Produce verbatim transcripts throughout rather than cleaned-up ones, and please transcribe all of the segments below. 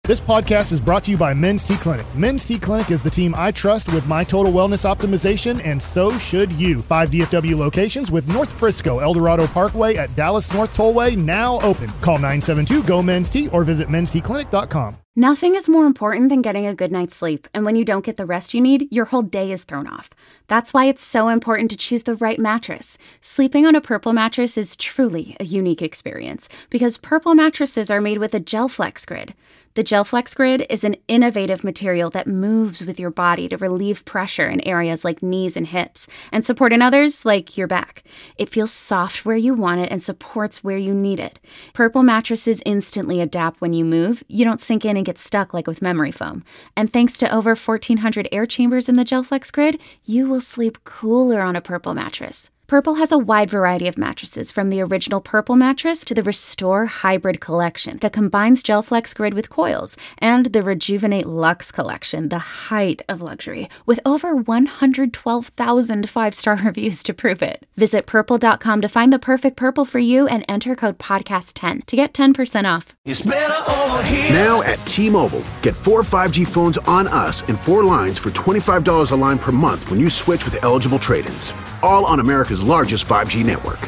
This podcast is brought to you by Men's T Clinic. Men's T Clinic is the team I trust with my total wellness optimization, and so should you. Five D F W locations with North Frisco, El Dorado Parkway at Dallas North Tollway now open. Call nine seven two, G O, Men's T or visit mens t clinic dot com. Nothing is more important than getting a good night's sleep, and when you don't get the rest you need, your whole day is thrown off. That's why it's so important to choose the right mattress. Sleeping on a Purple mattress is truly a unique experience because Purple mattresses are made with a GelFlex grid. The GelFlex grid is an innovative material that moves with your body to relieve pressure in areas like knees and hips and support in others like your back. It feels soft where you want it and supports where you need it. Purple mattresses instantly adapt when you move. You don't sink in and get stuck like with memory foam. And thanks to over fourteen hundred air chambers in the GelFlex grid, you will sleep cooler on a Purple mattress. Purple has a wide variety of mattresses, from the original Purple mattress to the Restore Hybrid collection that combines GelFlex grid with coils, and the Rejuvenate Luxe collection, the height of luxury, with over one hundred twelve thousand five-star reviews to prove it. Visit purple dot com to find the perfect Purple for you and enter code podcast ten to get ten percent off. It's better over here. Now at T-Mobile, get four five G phones on us and four lines for twenty-five dollars a line per month when you switch with eligible trade-ins. All on America's largest five G network.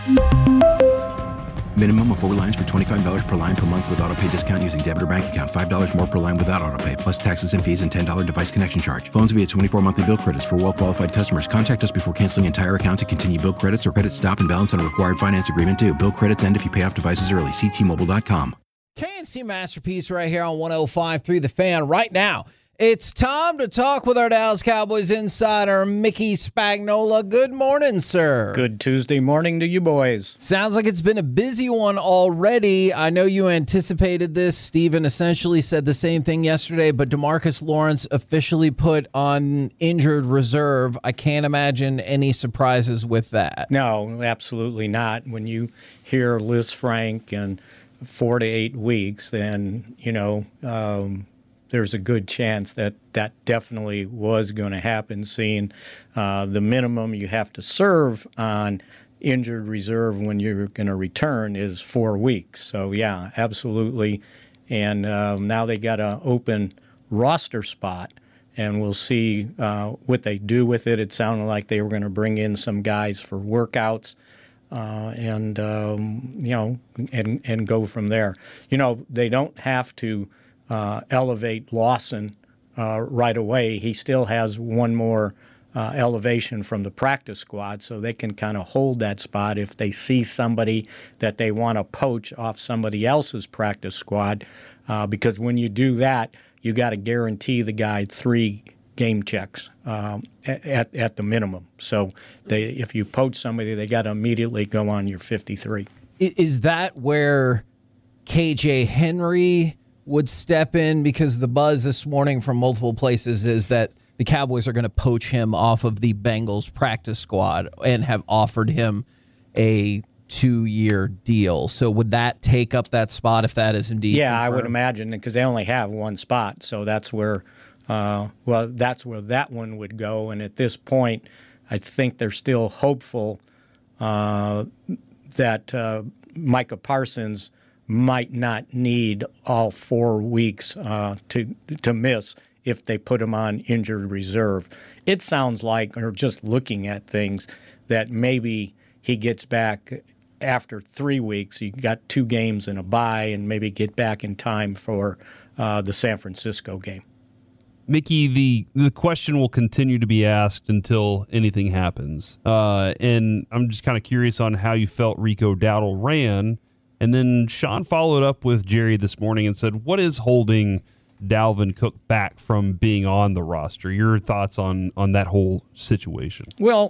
Minimum of four lines for twenty-five dollars per line per month with autopay discount using debit or bank account. five dollars more per line without autopay, plus taxes and fees and ten dollars device connection charge. Phones via twenty-four monthly bill credits for well-qualified customers. Contact us before canceling entire account to continue bill credits or credit stop and balance on a required finance agreement due. Bill credits end if you pay off devices early. See T Mobile dot com. K N C Masterpiece right here on one oh five point three The Fan right now. It's time to talk with our Dallas Cowboys insider, Mickey Spagnola. Good morning, sir. Good Tuesday morning to you boys. Sounds like it's been a busy one already. I know you anticipated this. Steven essentially said the same thing yesterday, but DeMarcus Lawrence officially put on injured reserve. I can't imagine any surprises with that. No, absolutely not. When you hear Liz Frank and four to eight weeks, then, you know, um, there's a good chance that that definitely was going to happen, seeing uh, the minimum you have to serve on injured reserve when you're going to return is four weeks. So, yeah, absolutely. And um, now they got an open roster spot, and we'll see uh, what they do with it. It sounded like they were going to bring in some guys for workouts. Uh, and, um, you know, and, and go from there. You know, they don't have to uh, elevate Lawson uh, right away. He still has one more uh, elevation from the practice squad, so they can kind of hold that spot if they see somebody that they want to poach off somebody else's practice squad, uh, because when you do that, you got to guarantee the guy three game checks um, at, at the minimum. So they, if you poach somebody, they got to immediately go on your fifty-three. Is that where K J Henry would step in? Because the buzz this morning from multiple places is that the Cowboys are going to poach him off of the Bengals practice squad and have offered him a two-year deal. So would that take up that spot if that is indeed Yeah, confirmed? I would imagine, because they only have one spot. So that's where Uh, well, that's where that one would go. And at this point, I think they're still hopeful uh, that uh, Micah Parsons might not need all four weeks uh, to to miss if they put him on injured reserve. It sounds like, or just looking at things, that maybe he gets back after three weeks. You got two games and a bye, and maybe get back in time for uh, the San Francisco game. Mickey, the, the question will continue to be asked until anything happens. Uh, and I'm just kind of curious on how you felt Rico Dowdle ran. And then Sean followed up with Jerry this morning and said, what is holding Dalvin Cook back from being on the roster? Your thoughts on, on that whole situation? Well,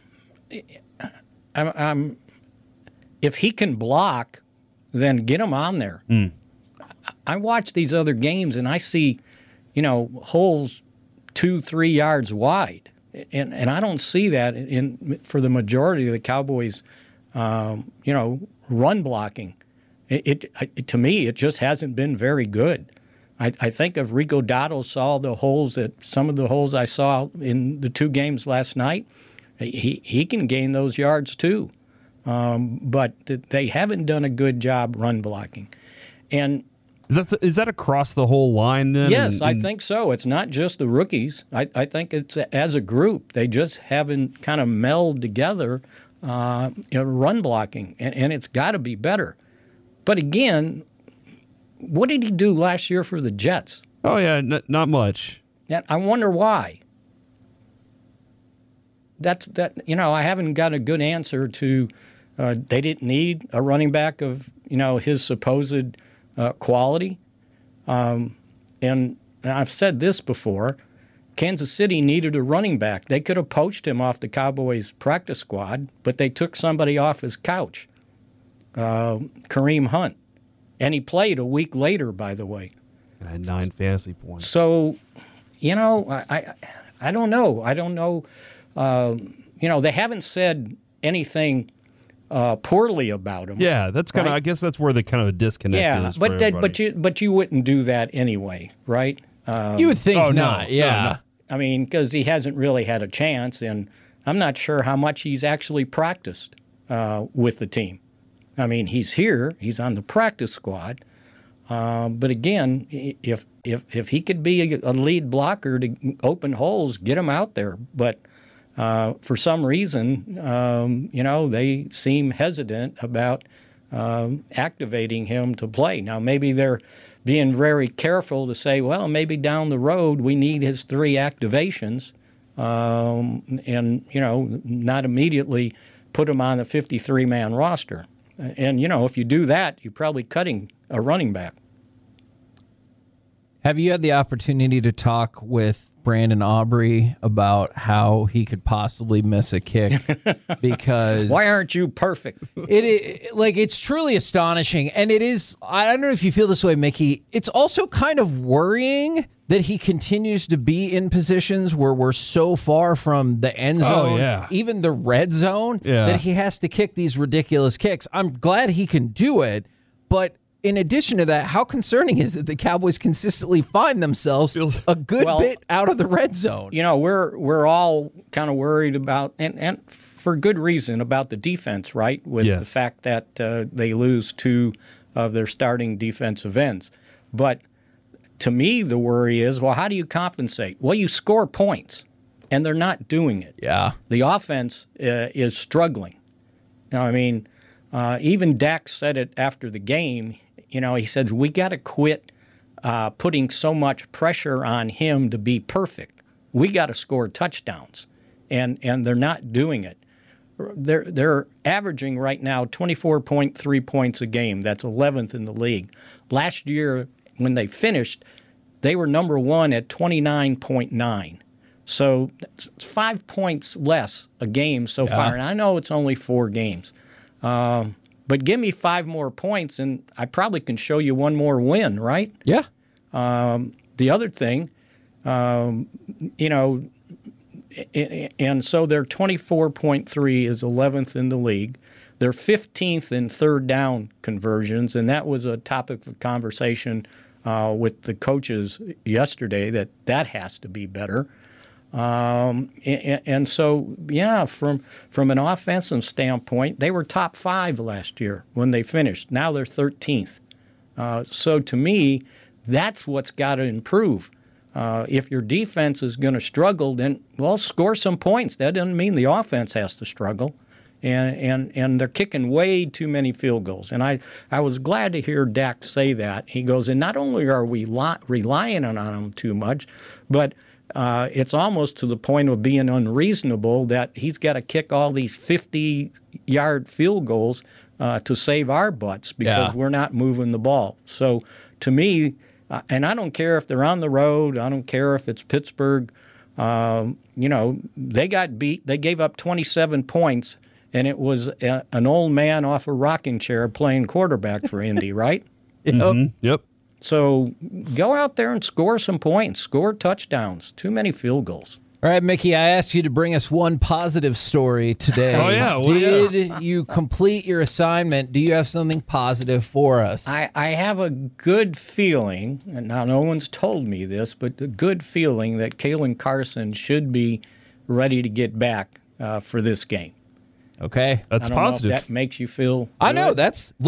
I'm, I'm, if he can block, then get him on there. Mm. I watch these other games and I see, you know, holes two, three yards wide. And and I don't see that in for the majority of the Cowboys, um, you know, run blocking. It, it, it to me, it just hasn't been very good. I, I think if Rico Dowdle saw the holes that some of the holes I saw in the two games last night, he he can gain those yards too. Um, but they haven't done a good job run blocking. And Is that is that across the whole line then? Yes, and, I and, think so. It's not just the rookies. I, I think it's as a group. They just haven't kind of melded together uh, you know, run blocking, and, and it's got to be better. But again, what did he do last year for the Jets? Oh, yeah, n- not much. And I wonder why. That's that. You know, I haven't got a good answer to. Uh, they didn't need a running back of you know his supposed uh, quality, um, and, and I've said this before. Kansas City needed a running back. They could have poached him off the Cowboys practice squad, but they took somebody off his couch, uh, Kareem Hunt, and he played a week later. By the way, I had nine fantasy points. So, you know, I I, I don't know. I don't know. Uh, you know, they haven't said anything uh, poorly about him. Yeah, that's kind of. Right? I guess that's where the kind of a disconnect yeah, is. but for that, everybody. but you but you wouldn't do that anyway, right? Um, You would think oh, no, not. no, Yeah. I mean, because he hasn't really had a chance, and I'm not sure how much he's actually practiced uh, with the team. I mean, he's here, he's on the practice squad, uh, but again, if if if he could be a, a lead blocker to open holes, get him out there. But uh, for some reason, um, you know, they seem hesitant about um, activating him to play. Now, maybe they're being very careful to say, well, maybe down the road we need his three activations, um, and you know, not immediately put him on the fifty-three man roster. And you know, if you do that, you're probably cutting a running back. Have you had the opportunity to talk with Brandon Aubrey about how he could possibly miss a kick? Because Why aren't you perfect? it, it like it's truly astonishing, and it is. I don't know if you feel this way, Mickey. It's also kind of worrying that he continues to be in positions where we're so far from the end zone, Oh, yeah. even the red zone, Yeah. that he has to kick these ridiculous kicks. I'm glad he can do it, but in addition to that, how concerning is it that Cowboys consistently find themselves a good Well, bit out of the red zone? You know, we're we're all kind of worried about, and, and for good reason, about the defense, right? With Yes. the fact that uh, they lose two of their starting defensive ends. But to me, the worry is, well, how do you compensate? Well, you score points, and they're not doing it. Yeah. The offense uh, is struggling. Now, I mean, uh, even Dak said it after the game. You know, he said, we got to quit uh, putting so much pressure on him to be perfect. We got to score touchdowns, and and they're not doing it. They're they're averaging right now twenty-four point three points a game. That's eleventh in the league. Last year, when they finished, they were number one at twenty-nine point nine. So it's five points less a game so Yeah. far. And I know it's only four games. Um, but give me five more points, and I probably can show you one more win, right? Yeah. Um, the other thing, um, you know, and so their twenty-four point three is eleventh in the league. They're fifteenth in third down conversions, and that was a topic of conversation uh, with the coaches yesterday, that that has to be better. Um, and, and so, yeah, from from an offensive standpoint, they were top five last year when they finished. Now they're thirteenth. Uh, so to me, that's what's got to improve. Uh, if your defense is going to struggle, then, well, score some points. That doesn't mean the offense has to struggle. And and and they're kicking way too many field goals. And I, I was glad to hear Dak say that. He goes, and not only are we li- relying on him too much, but uh, it's almost to the point of being unreasonable that he's got to kick all these fifty-yard field goals uh, to save our butts because Yeah. we're not moving the ball. So to me, uh, and I don't care if they're on the road, I don't care if it's Pittsburgh, um, you know, they got beat. They gave up twenty-seven points, and it was a, an old man off a rocking chair playing quarterback for Indy, right? Mhm. Yep. So go out there and score some points, score touchdowns. Too many field goals. All right, Mickey, I asked you to bring us one positive story today. Oh, yeah. Well, Did you complete your assignment? Do you have something positive for us? I, I have a good feeling, and now no one's told me this, but a good feeling that Kalen Carson should be ready to get back uh, for this game. Okay. That's I don't positive. know if that makes you feel I know good. that's look,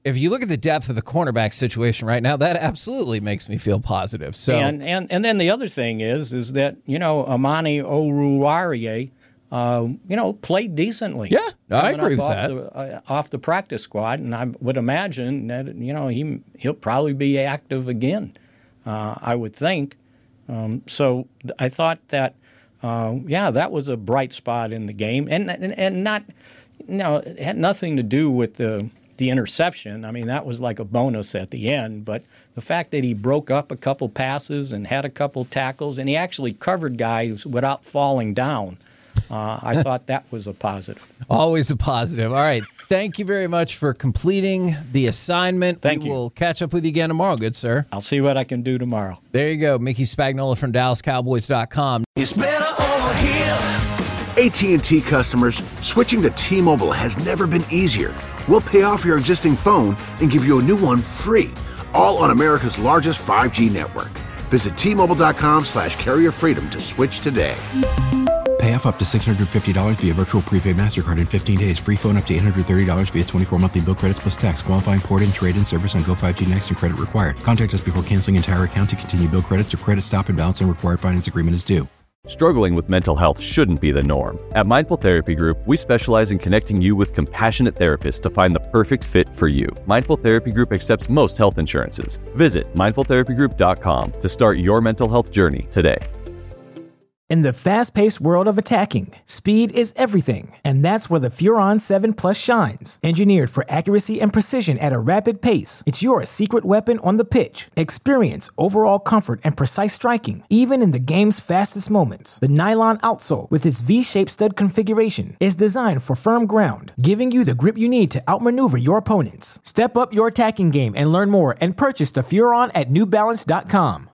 if you look at the depth of the cornerback situation right now, that absolutely makes me feel positive. So and and, and then the other thing is is that, you know, Amani Oruwariye, uh, you know, played decently. Yeah, I agree with off that. The, uh, off the practice squad, and I would imagine that, you know, he he'll probably be active again. Uh, I would think. Um, so I thought that, uh, yeah, that was a bright spot in the game, and and, and not, you know, it had nothing to do with the the interception. I mean, that was like a bonus at the end, but the fact that he broke up a couple passes and had a couple tackles, and he actually covered guys without falling down. Uh, I thought that was a positive. Always a positive. All right. Thank you very much for completing the assignment. Thank we you. will catch up with you again tomorrow, good sir. I'll see what I can do tomorrow. There you go. Mickey Spagnola from Dallas Cowboys dot com. It's better over here. A T and T customers, switching to T-Mobile has never been easier. We'll pay off your existing phone and give you a new one free, all on America's largest five G network. Visit T Mobile dot com slash carrier freedom to switch today. Pay off up to six hundred fifty dollars via virtual prepaid MasterCard in fifteen days. Free phone up to eight hundred thirty dollars via twenty-four monthly bill credits plus tax. Qualifying port-in, trade-in service on Go five G Next and credit required. Contact us before canceling entire account to continue bill credits or credit stop and balance and required finance agreement is due. Struggling with mental health shouldn't be the norm. At Mindful Therapy Group, we specialize in connecting you with compassionate therapists to find the perfect fit for you. Mindful Therapy Group accepts most health insurances. Visit mindful therapy group dot com to start your mental health journey today. In the fast-paced world of attacking, speed is everything, and that's where the Furon seven Plus shines. Engineered for accuracy and precision at a rapid pace, it's your secret weapon on the pitch. Experience overall comfort and precise striking, even in the game's fastest moments. The nylon outsole, with its V-shaped stud configuration, is designed for firm ground, giving you the grip you need to outmaneuver your opponents. Step up your attacking game and learn more and purchase the Furon at new balance dot com.